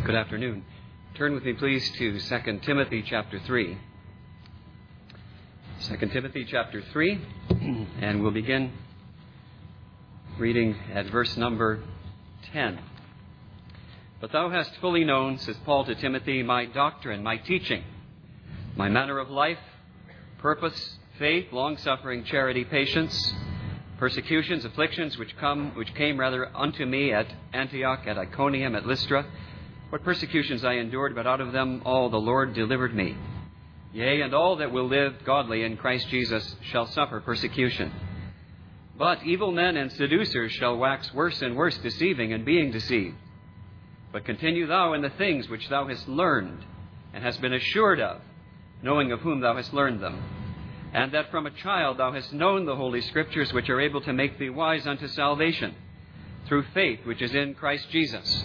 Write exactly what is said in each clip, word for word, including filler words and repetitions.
Good afternoon. Turn with me, please, to Second Timothy chapter three. Second Timothy chapter three, and we'll begin reading at verse number ten. But thou hast fully known, says Paul to Timothy, my doctrine, my teaching, my manner of life, purpose, faith, long-suffering, charity, patience, persecutions, afflictions, which come, which came rather unto me at Antioch, at Iconium, at Lystra, what persecutions I endured, but out of them all the Lord delivered me. Yea, and all that will live godly in Christ Jesus shall suffer persecution. But evil men and seducers shall wax worse and worse, deceiving and being deceived. But continue thou in the things which thou hast learned, and hast been assured of, knowing of whom thou hast learned them, and that from a child thou hast known the Holy Scriptures, which are able to make thee wise unto salvation, through faith which is in Christ Jesus.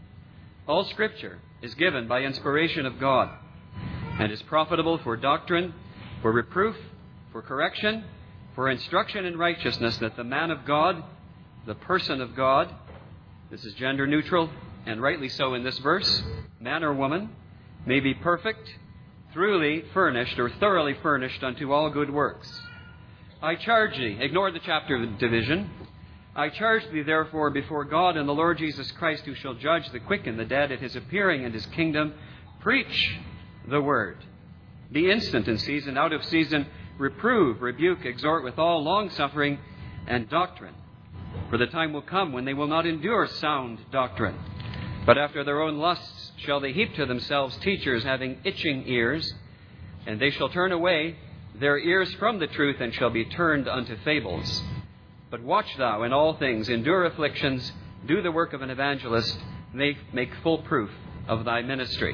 All Scripture is given by inspiration of God, and is profitable for doctrine, for reproof, for correction, for instruction in righteousness, that the man of God, the person of God, this is gender neutral, and rightly so in this verse, man or woman, may be perfect, truly furnished or thoroughly furnished unto all good works. I charge thee, ignore the chapter division, I charge thee therefore before God and the Lord Jesus Christ, who shall judge the quick and the dead at his appearing in his kingdom, preach the word. Be instant in season, out of season, reprove, rebuke, exhort with all long-suffering and doctrine. For the time will come when they will not endure sound doctrine, but after their own lusts shall they heap to themselves teachers having itching ears, and they shall turn away their ears from the truth, and shall be turned unto fables. But watch thou in all things, endure afflictions, do the work of an evangelist, make, make full proof of thy ministry.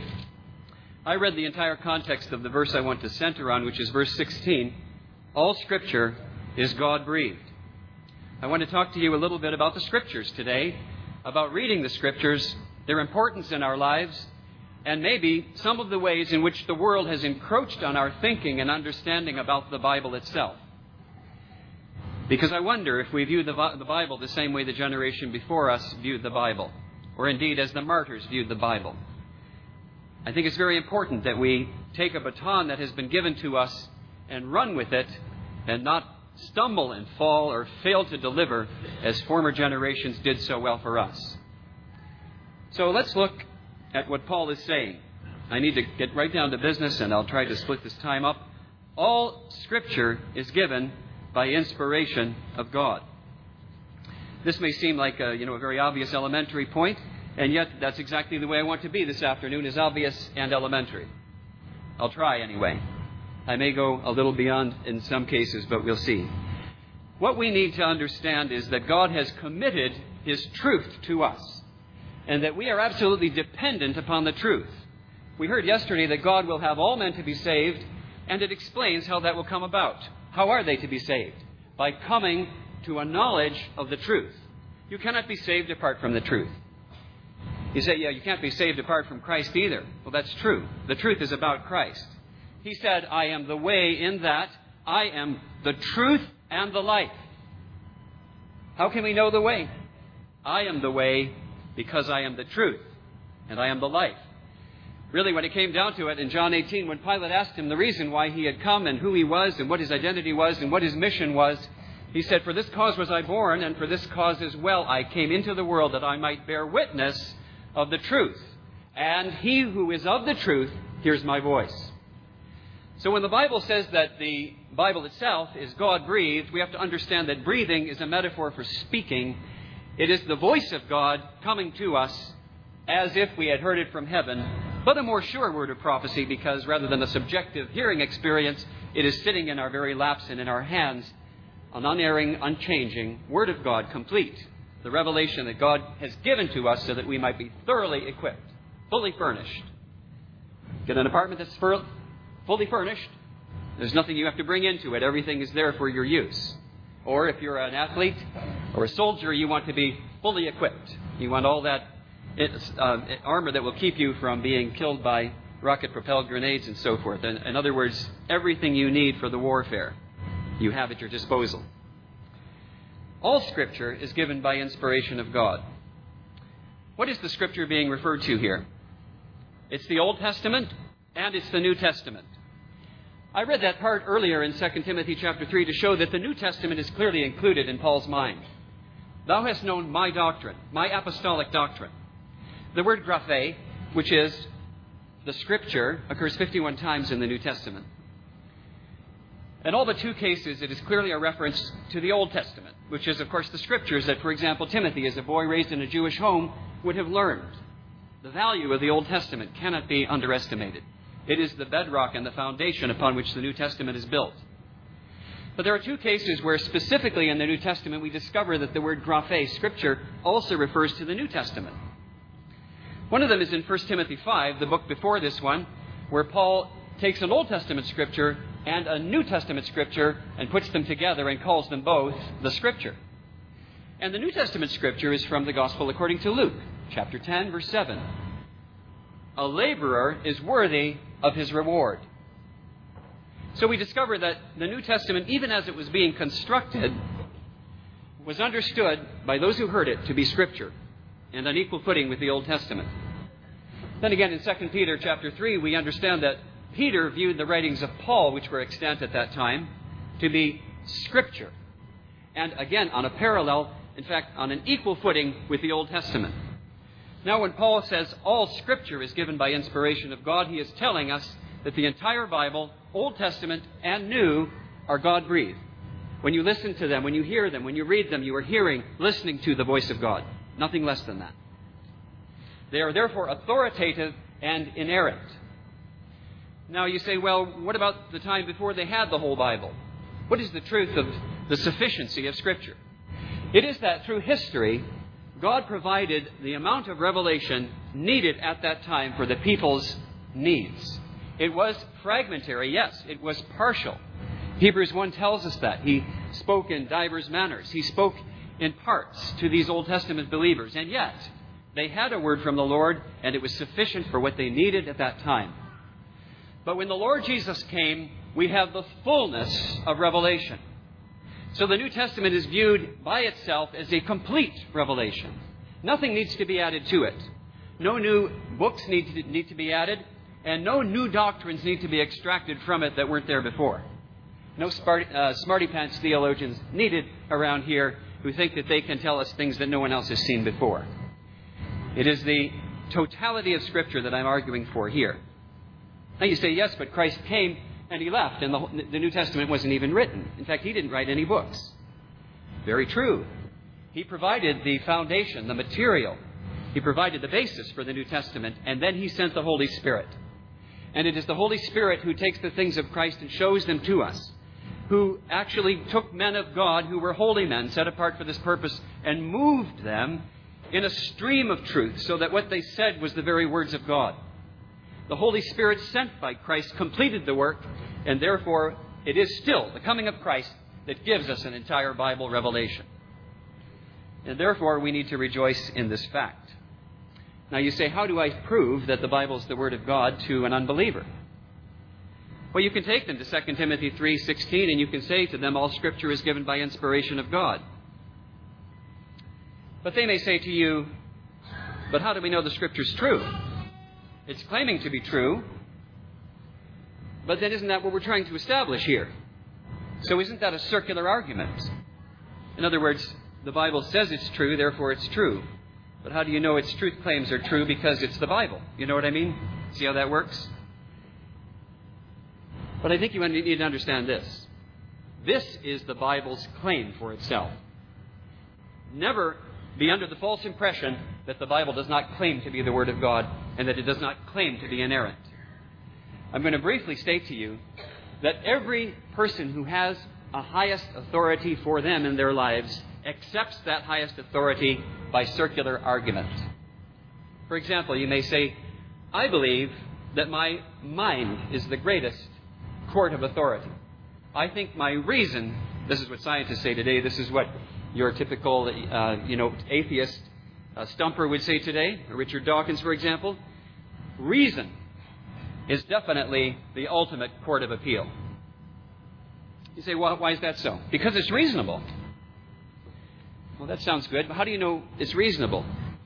I read the entire context of the verse I want to center on, which is verse sixteen. All Scripture is God-breathed. I want to talk to you a little bit about the Scriptures today, about reading the Scriptures, their importance in our lives, and maybe some of the ways in which the world has encroached on our thinking and understanding about the Bible itself. Because I wonder if we view the Bible the same way the generation before us viewed the Bible, or indeed as the martyrs viewed the Bible. I think it's very important that we take a baton that has been given to us and run with it, and not stumble and fall or fail to deliver as former generations did so well for us. So let's look at what Paul is saying. I need to get right down to business, and I'll try to split this time up. All Scripture is given by inspiration of God. This may seem like a, you know, a very obvious elementary point, and yet that's exactly the way I want to be this afternoon, is obvious and elementary. I'll try anyway. I may go a little beyond in some cases, but we'll see. What we need to understand is that God has committed His truth to us, and that we are absolutely dependent upon the truth. We heard yesterday that God will have all men to be saved, and it explains how that will come about. How are they to be saved? By coming to a knowledge of the truth. You cannot be saved apart from the truth. You say, yeah, you can't be saved apart from Christ either. Well, that's true. The truth is about Christ. He said, I am the way, in that I am the truth and the life. How can we know the way? I am the way because I am the truth, and I am the life. Really, when it came down to it, in John eighteen, when Pilate asked him the reason why he had come and who he was and what his identity was and what his mission was, he said, for this cause was I born, and for this cause as well I came into the world, that I might bear witness of the truth. And he who is of the truth hears my voice. So when the Bible says that the Bible itself is God-breathed, we have to understand that breathing is a metaphor for speaking. It is the voice of God coming to us as if we had heard it from heaven, but a more sure word of prophecy, because rather than a subjective hearing experience, it is sitting in our very laps and in our hands, an unerring, unchanging Word of God, complete. The revelation that God has given to us so that we might be thoroughly equipped, fully furnished. Get an apartment that's fur- fully furnished. There's nothing you have to bring into it. Everything is there for your use. Or if you're an athlete or a soldier, you want to be fully equipped. You want all that It's uh, armor that will keep you from being killed by rocket-propelled grenades and so forth. In, in other words, everything you need for the warfare, you have at your disposal. All Scripture is given by inspiration of God. What is the Scripture being referred to here? It's the Old Testament and it's the New Testament. I read that part earlier in Second Timothy chapter three to show that the New Testament is clearly included in Paul's mind. Thou hast known my doctrine, my apostolic doctrine. The word graphe, which is the Scripture, occurs fifty-one times in the New Testament. In all but two cases, it is clearly a reference to the Old Testament, which is, of course, the Scriptures that, for example, Timothy, as a boy raised in a Jewish home, would have learned. The value of the Old Testament cannot be underestimated. It is the bedrock and the foundation upon which the New Testament is built. But there are two cases where specifically in the New Testament we discover that the word graphe, Scripture, also refers to the New Testament. One of them is in First Timothy five, the book before this one, where Paul takes an Old Testament Scripture and a New Testament Scripture and puts them together and calls them both the Scripture. And the New Testament Scripture is from the Gospel according to Luke, chapter ten, verse seven. A laborer is worthy of his reward. So we discover that the New Testament, even as it was being constructed, was understood by those who heard it to be Scripture and on equal footing with the Old Testament. Then again, in Second Peter chapter three, we understand that Peter viewed the writings of Paul, which were extant at that time, to be Scripture. And again, on a parallel, in fact, on an equal footing with the Old Testament. Now, when Paul says all Scripture is given by inspiration of God, he is telling us that the entire Bible, Old Testament and New, are God-breathed. When you listen to them, when you hear them, when you read them, you are hearing, listening to the voice of God. Nothing less than that. They are therefore authoritative and inerrant. Now you say, well, what about the time before they had the whole Bible? What is the truth of the sufficiency of Scripture? It is that through history, God provided the amount of revelation needed at that time for the people's needs. It was fragmentary, yes, it was partial. Hebrews one tells us that. He spoke in divers manners. He spoke in parts to these Old Testament believers. And yet, they had a word from the Lord, and it was sufficient for what they needed at that time. But when the Lord Jesus came, we have the fullness of revelation. So the New Testament is viewed by itself as a complete revelation. Nothing needs to be added to it. No new books need to, need to be added, and no new doctrines need to be extracted from it that weren't there before. No smart, uh, smarty-pants theologians needed around here who think that they can tell us things that no one else has seen before. It is the totality of Scripture that I'm arguing for here. Now you say, yes, but Christ came and He left, and the, the New Testament wasn't even written. In fact, He didn't write any books. Very true. He provided the foundation, the material. He provided the basis for the New Testament, and then He sent the Holy Spirit. And it is the Holy Spirit who takes the things of Christ and shows them to us, who actually took men of God who were holy men, set apart for this purpose, and moved them in a stream of truth so that what they said was the very words of God. The Holy Spirit sent by Christ completed the work, and therefore it is still the coming of Christ that gives us an entire Bible revelation. And therefore we need to rejoice in this fact. Now you say, how do I prove that the Bible is the Word of God to an unbeliever? Well, you can take them to Second Timothy three sixteen, and you can say to them, all Scripture is given by inspiration of God. But they may say to you, but how do we know the Scripture is true? It's claiming to be true, but then isn't that what we're trying to establish here? So isn't that a circular argument? In other words, the Bible says it's true, therefore it's true. But how do you know its truth claims are true? Because it's the Bible. You know what I mean? See how that works? But I think you need to understand this. This is the Bible's claim for itself. Never be under the false impression that the Bible does not claim to be the Word of God and that it does not claim to be inerrant. I'm going to briefly state to you that every person who has a highest authority for them in their lives accepts that highest authority by circular argument. For example, you may say, I believe that my mind is the greatest court of authority. I think my reason, this is what scientists say today, this is what your typical, uh, you know, atheist uh, stumper would say today, Richard Dawkins, for example. Reason is definitely the ultimate court of appeal. You say, well, why is that so? Because it's reasonable. Well, that sounds good, but how do you know it's reasonable?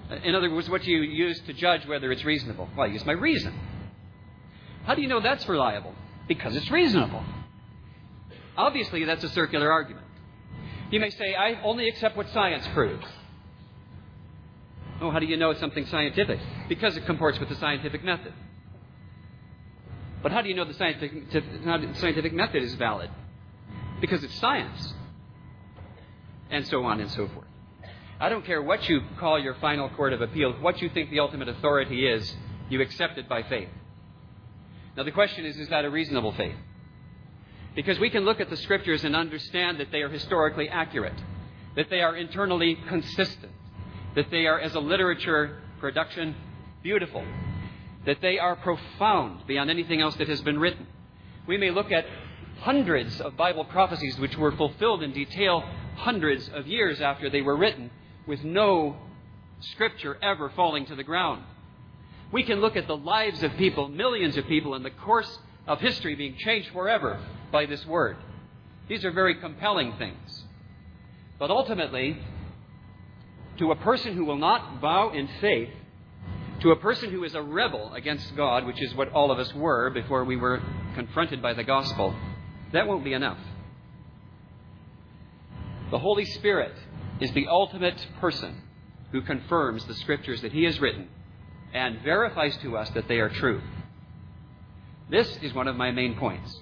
In other words, what do you use to judge whether it's reasonable? Well, I use my reason. How do you know that's reliable? Because it's reasonable. Obviously, that's a circular argument. You may say, I only accept what science proves. Oh, how do you know it's something scientific? Because it comports with the scientific method. But how do you know the scientific, the scientific method is valid? Because it's science. And so on and so forth. I don't care what you call your final court of appeal, what you think the ultimate authority is, you accept it by faith. Now the question is, is that a reasonable faith? Because we can look at the Scriptures and understand that they are historically accurate, that they are internally consistent, that they are, as a literature production, beautiful, that they are profound beyond anything else that has been written. We may look at hundreds of Bible prophecies which were fulfilled in detail hundreds of years after they were written, with no Scripture ever falling to the ground. We can look at the lives of people, millions of people, in the course of history being changed forever by this Word. These are very compelling things. But ultimately, to a person who will not bow in faith, to a person who is a rebel against God, which is what all of us were before we were confronted by the gospel, that won't be enough. The Holy Spirit is the ultimate person who confirms the Scriptures that He has written and verifies to us that they are true. This is one of my main points.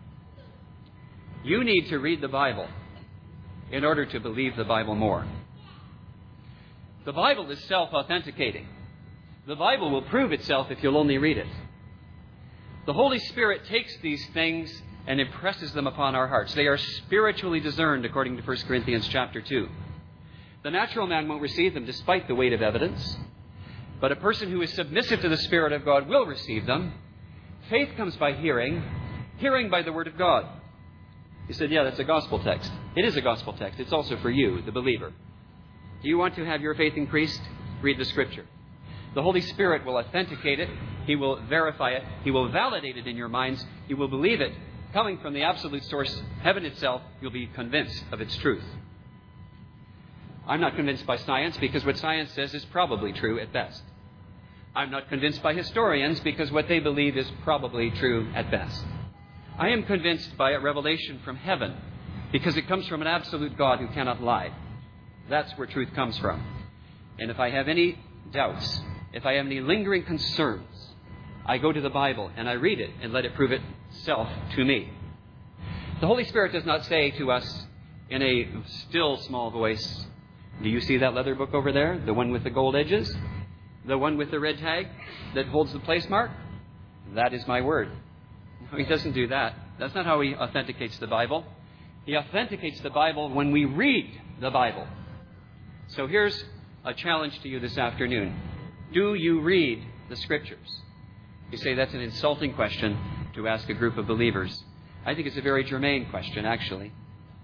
You need to read the Bible in order to believe the Bible more. The Bible is self-authenticating. The Bible will prove itself if you'll only read it. The Holy Spirit takes these things and impresses them upon our hearts. They are spiritually discerned, according to First Corinthians chapter two. The natural man won't receive them despite the weight of evidence, but a person who is submissive to the Spirit of God will receive them. Faith comes by hearing, hearing by the Word of God. You said, yeah, that's a gospel text. It is a gospel text. It's also for you, the believer. Do you want to have your faith increased? Read the Scripture. The Holy Spirit will authenticate it. He will verify it. He will validate it in your minds. You will believe it. Coming from the absolute source, heaven itself, you'll be convinced of its truth. I'm not convinced by science because what science says is probably true at best. I'm not convinced by historians because what they believe is probably true at best. I am convinced by a revelation from heaven because it comes from an absolute God who cannot lie. That's where truth comes from. And if I have any doubts, if I have any lingering concerns, I go to the Bible and I read it and let it prove itself to me. The Holy Spirit does not say to us in a still small voice, do you see that leather book over there? The one with the gold edges? The one with the red tag that holds the place mark? That is my word. No, He doesn't do that. That's not how He authenticates the Bible. He authenticates the Bible when we read the Bible. So here's a challenge to you this afternoon. Do you read the Scriptures? You say that's an insulting question to ask a group of believers. I think it's a very germane question, actually.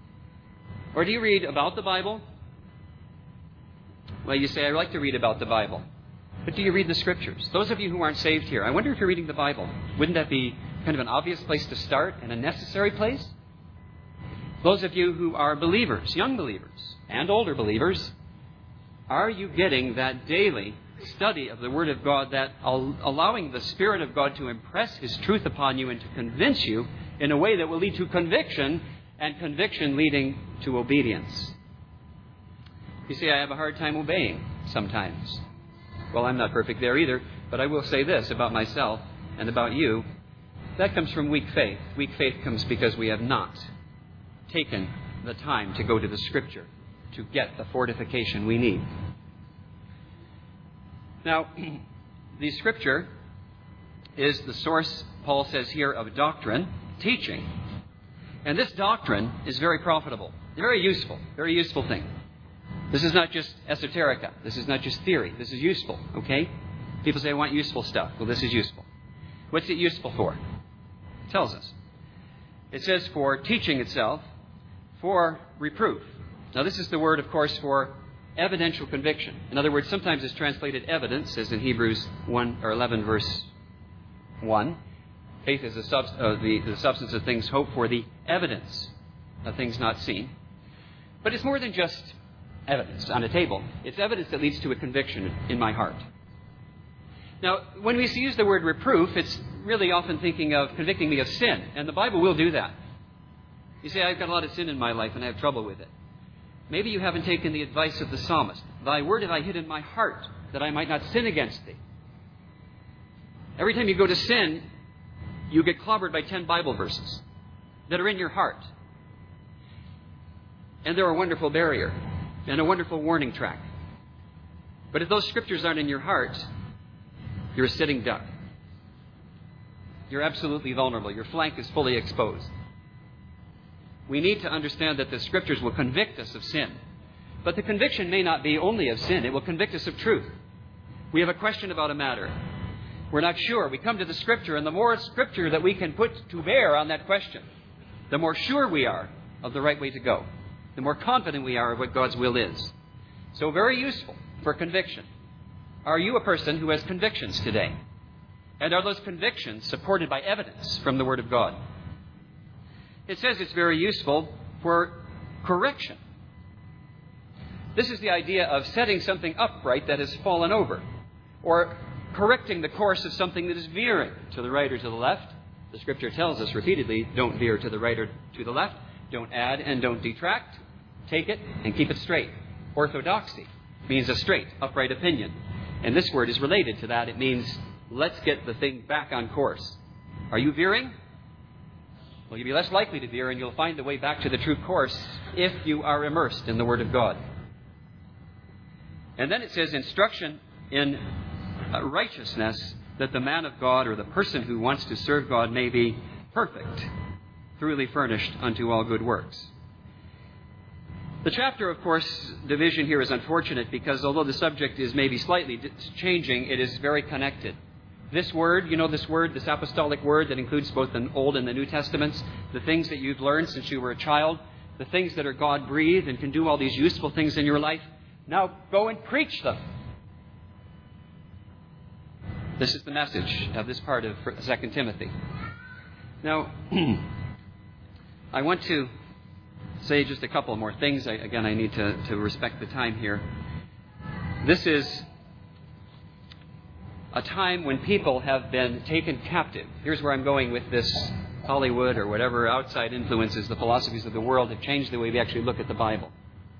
Or do you read about the Bible? Well, you say, I like to read about the Bible. But do you read the Scriptures? Those of you who aren't saved here, I wonder if you're reading the Bible. Wouldn't that be kind of an obvious place to start and a necessary place? Those of you who are believers, young believers, and older believers, are you getting that daily study of the Word of God, that allowing the Spirit of God to impress His truth upon you and to convince you in a way that will lead to conviction, and conviction leading to obedience? You see, I have a hard time obeying sometimes. Well, I'm not perfect there either, but I will say this about myself and about you. That comes from weak faith. Weak faith comes because we have not taken the time to go to the Scripture to get the fortification we need. Now, the Scripture is the source, Paul says here, of doctrine, teaching. And this doctrine is very profitable, very useful, very useful thing. This is not just esoterica. This is not just theory. This is useful, okay? People say, I want useful stuff. Well, this is useful. What's it useful for? It tells us. It says for teaching itself, for reproof. Now, this is the word, of course, for evidential conviction. In other words, sometimes it's translated evidence, as in Hebrews one or eleven, verse one. Faith is the, sub, uh, the, the substance of things hoped for, the evidence of things not seen. But it's more than just evidence on a table. It's evidence that leads to a conviction in my heart. Now, when we use the word reproof, it's really often thinking of convicting me of sin, and the Bible will do that. You say, I've got a lot of sin in my life and I have trouble with it. Maybe you haven't taken the advice of the psalmist. Thy word have I hid in my heart, that I might not sin against thee. Every time you go to sin, you get clobbered by ten Bible verses that are in your heart. And they're a wonderful barrier and a wonderful warning track. But if those scriptures aren't in your heart, you're a sitting duck. You're absolutely vulnerable. Your flank is fully exposed. We need to understand that the scriptures will convict us of sin. But the conviction may not be only of sin. It will convict us of truth. We have a question about a matter. We're not sure. We come to the scripture, and the more scripture that we can put to bear on that question, the more sure we are of the right way to go. The more confident we are of what God's will is. So very useful for conviction. Are you a person who has convictions today? And are those convictions supported by evidence from the Word of God? It says it's very useful for correction. This is the idea of setting something upright that has fallen over, or correcting the course of something that is veering to the right or to the left. The Scripture tells us repeatedly, don't veer to the right or to the left. Don't add and don't detract. Take it and keep it straight. Orthodoxy means a straight, upright opinion. And this word is related to that. It means, let's get the thing back on course. Are you veering? Well, you'll be less likely to veer, and you'll find the way back to the true course if you are immersed in the Word of God. And then it says instruction in righteousness, that the man of God, or the person who wants to serve God, may be perfect, truly furnished unto all good works. The chapter, of course, division here is unfortunate because although the subject is maybe slightly changing, it is very connected. This word, you know this word, this apostolic word that includes both the Old and the New Testaments, the things that you've learned since you were a child, the things that are God-breathed and can do all these useful things in your life, now go and preach them. This is the message of this part of Second Timothy. Now, I want to say just a couple more things. I, again, I need to, to respect the time here. This is a time when people have been taken captive. Here's where I'm going with this. Hollywood or whatever outside influences, the philosophies of the world have changed the way we actually look at the Bible.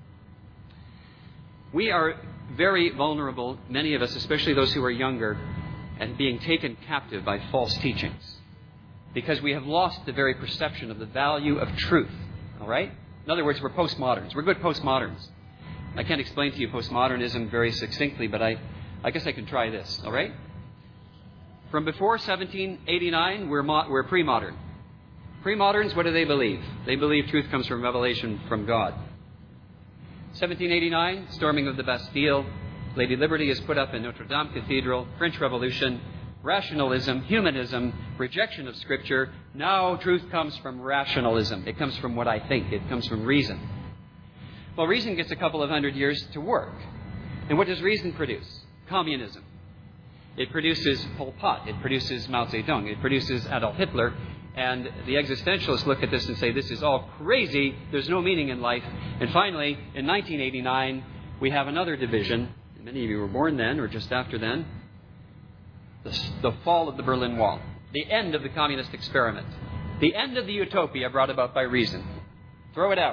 We are very vulnerable, many of us, especially those who are younger, and being taken captive by false teachings because we have lost the very perception of the value of truth. All right? In other words, we're postmoderns. We're good postmoderns. I can't explain to you postmodernism very succinctly, but I, I guess I can try this. All right? From before seventeen eighty-nine, we're, mo- we're pre-modern. Pre-moderns, what do they believe? They believe truth comes from revelation from God. seventeen eighty-nine, storming of the Bastille. Lady Liberty is put up in Notre Dame Cathedral. French Revolution. Rationalism, humanism, rejection of Scripture. Now truth comes from rationalism. It comes from what I think. It comes from reason. Well, reason gets a couple of hundred years to work. And what does reason produce? Communism. It produces Pol Pot. It produces Mao Zedong. It produces Adolf Hitler. And the existentialists look at this and say, this is all crazy. There's no meaning in life. And finally, in nineteen eighty-nine, we have another division. Many of you were born then or just after then. The, the fall of the Berlin Wall. The end of the communist experiment. The end of the utopia brought about by reason. Throw it out.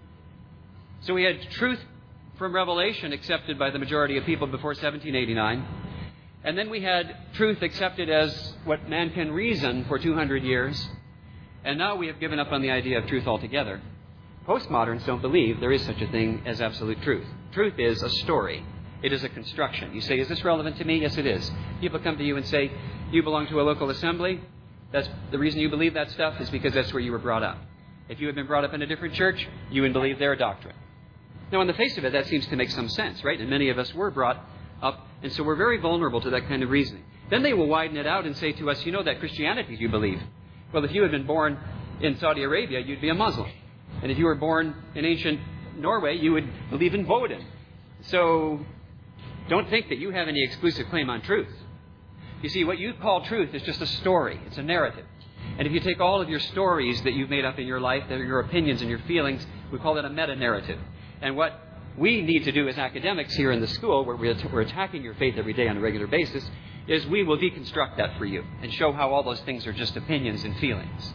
So we had truth from revelation accepted by the majority of people before seventeen eighty-nine. And then we had truth accepted as what man can reason for two hundred years. And now we have given up on the idea of truth altogether. Postmoderns don't believe there is such a thing as absolute truth. Truth is a story. It is a construction. You say, is this relevant to me? Yes, it is. People come to you and say, you belong to a local assembly. That's the reason you believe that stuff is because that's where you were brought up. If you had been brought up in a different church, you would believe their doctrine. Now, on the face of it, that seems to make some sense, right? And many of us were brought up, and so we're very vulnerable to that kind of reasoning. Then they will widen it out and say to us, you know that Christianity you believe. Well, if you had been born in Saudi Arabia, you'd be a Muslim. And if you were born in ancient Norway, you would believe in Woden. So don't think that you have any exclusive claim on truth. You see, what you call truth is just a story. It's a narrative. And if you take all of your stories that you've made up in your life, that are your opinions and your feelings, we call that a meta-narrative. And what we need to do as academics here in the school, where we're attacking your faith every day on a regular basis, is we will deconstruct that for you and show how all those things are just opinions and feelings.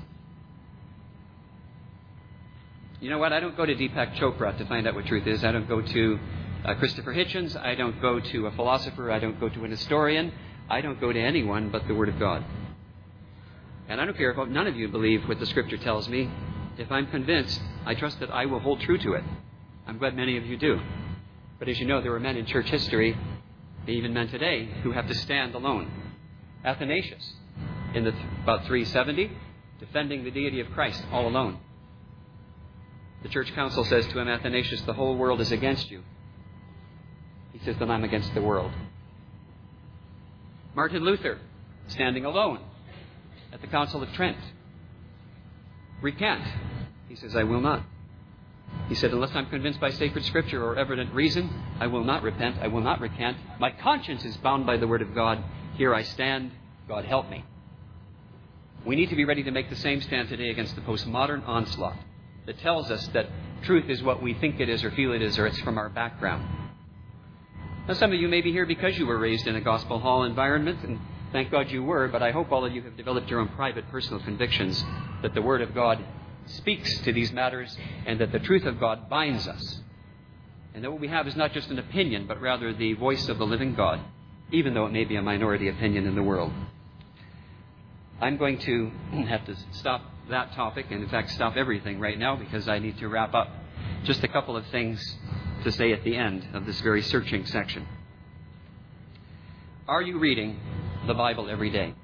You know what? I don't go to Deepak Chopra to find out what truth is. I don't go to uh, Christopher Hitchens. I don't go to a philosopher. I don't go to an historian. I don't go to anyone but the Word of God. And I don't care if none of you believe what the Scripture tells me. If I'm convinced, I trust that I will hold true to it. I'm glad many of you do. But as you know, there were men in church history, even men today, who have to stand alone. Athanasius, in the th- about three seventy, defending the deity of Christ all alone. The church council says to him, Athanasius, the whole world is against you. He says, then I'm against the world. Martin Luther, standing alone at the Council of Trent. Recant. He says, I will not. He said, unless I'm convinced by sacred scripture or evident reason, I will not repent, I will not recant. My conscience is bound by the word of God. Here I stand. God help me. We need to be ready to make the same stand today against the postmodern onslaught that tells us that truth is what we think it is or feel it is, or it's from our background. Now, some of you may be here because you were raised in a gospel hall environment, and thank God you were, but I hope all of you have developed your own private personal convictions that the Word of God speaks to these matters and that the truth of God binds us. And that what we have is not just an opinion, but rather the voice of the living God, even though it may be a minority opinion in the world. I'm going to have to stop that topic, and in fact stop everything right now, because I need to wrap up. Just a couple of things to say at the end of this very searching section. Are you reading the Bible every day?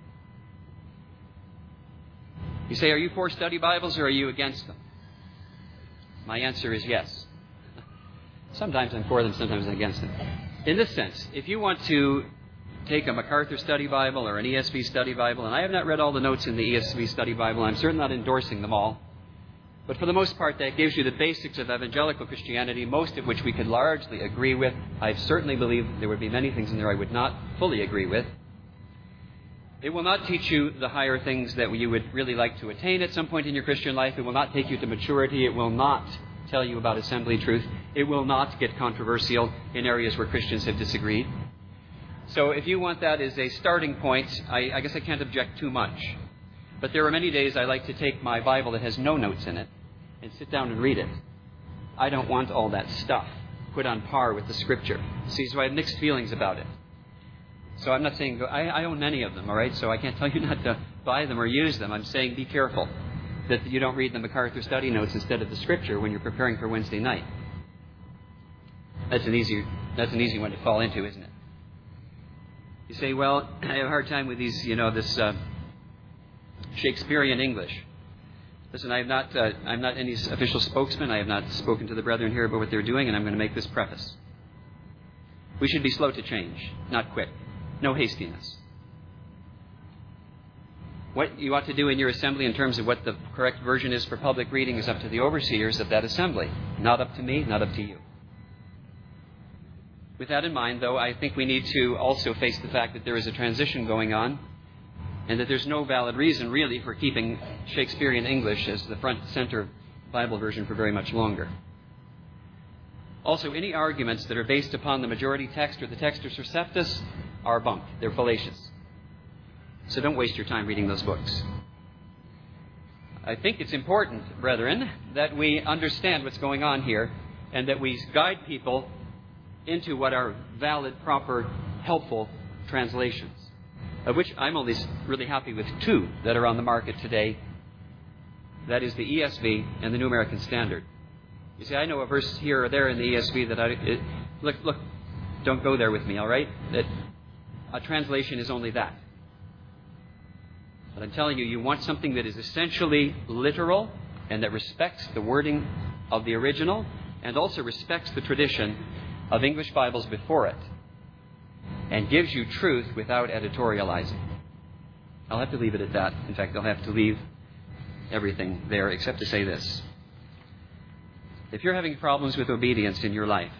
You say, are you for study Bibles or are you against them? My answer is yes. Sometimes I'm for them, sometimes I'm against them. In this sense, if you want to take a MacArthur Study Bible or an E S V Study Bible, and I have not read all the notes in the E S V Study Bible, I'm certainly not endorsing them all, but for the most part that gives you the basics of evangelical Christianity, most of which we could largely agree with. I certainly believe there would be many things in there I would not fully agree with. It will not teach you the higher things that you would really like to attain at some point in your Christian life. It will not take you to maturity. It will not tell you about assembly truth. It will not get controversial in areas where Christians have disagreed. So if you want that as a starting point, I, I guess I can't object too much. But there are many days I like to take my Bible that has no notes in it and sit down and read it. I don't want all that stuff put on par with the Scripture. See, so I have mixed feelings about it. So I'm not saying, I, I own many of them, all right? So I can't tell you not to buy them or use them. I'm saying be careful that you don't read the MacArthur study notes instead of the Scripture when you're preparing for Wednesday night. That's an easy, that's an easy one to fall into, isn't it? You say, well, I have a hard time with these, you know, this uh, Shakespearean English. Listen, I have not, uh, I'm not any official spokesman. I have not spoken to the brethren here about what they're doing, and I'm going to make this preface. We should be slow to change, not quick. No hastiness. What you ought to do in your assembly in terms of what the correct version is for public reading is up to the overseers of that assembly. Not up to me, not up to you. With that in mind, though, I think we need to also face the fact that there is a transition going on and that there's no valid reason, really, for keeping Shakespearean English as the front center Bible version for very much longer. Also, any arguments that are based upon the majority text or the Textus Receptus are bunk. They're fallacious. So don't waste your time reading those books. I think it's important, brethren, that we understand what's going on here and that we guide people into what are valid, proper, helpful translations, of which I'm only really happy with two that are on the market today. That is the E S V and the New American Standard. You see, I know a verse here or there in the E S V that I... It, look, look, don't go there with me, all right? That a translation is only that. But I'm telling you, you want something that is essentially literal and that respects the wording of the original and also respects the tradition of English Bibles before it and gives you truth without editorializing. I'll have to leave it at that. In fact, I'll have to leave everything there except to say this. If you're having problems with obedience in your life,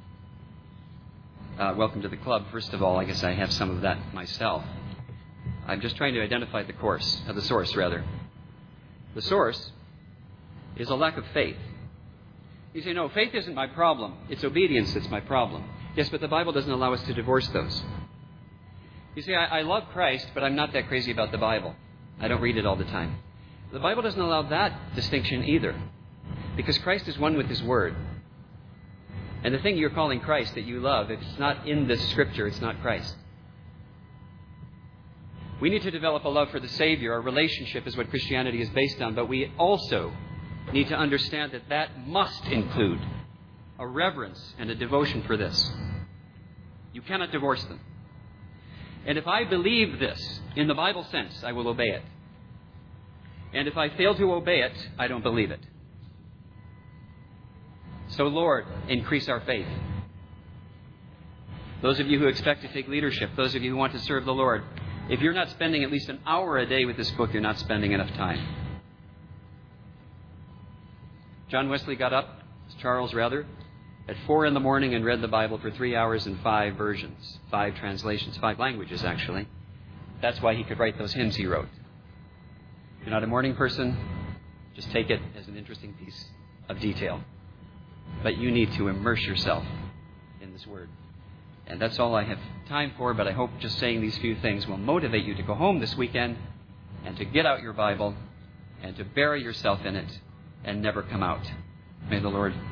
uh, welcome to the club. First of all, I guess I have some of that myself. I'm just trying to identify the course, uh, the source rather. The source is a lack of faith. You say, no, faith isn't my problem. It's obedience that's my problem. Yes, but the Bible doesn't allow us to divorce those. You say, I, I love Christ, but I'm not that crazy about the Bible. I don't read it all the time. The Bible doesn't allow that distinction either, because Christ is one with His Word. And the thing you're calling Christ that you love, if it's not in this Scripture, it's not Christ. We need to develop a love for the Savior. Our relationship is what Christianity is based on, but we also need to understand that that must include a reverence and a devotion for this. You cannot divorce them. And if I believe this in the Bible sense, I will obey it. And if I fail to obey it, I don't believe it. So, Lord, increase our faith. Those of you who expect to take leadership, those of you who want to serve the Lord, if you're not spending at least an hour a day with this book, you're not spending enough time. John Wesley got up, Charles rather, at four in the morning and read the Bible for three hours in five versions, five translations, five languages actually. That's why he could write those hymns he wrote. If you're not a morning person, just take it as an interesting piece of detail. But you need to immerse yourself in this Word. And that's all I have time for, but I hope just saying these few things will motivate you to go home this weekend and to get out your Bible and to bury yourself in it and never come out. May the Lord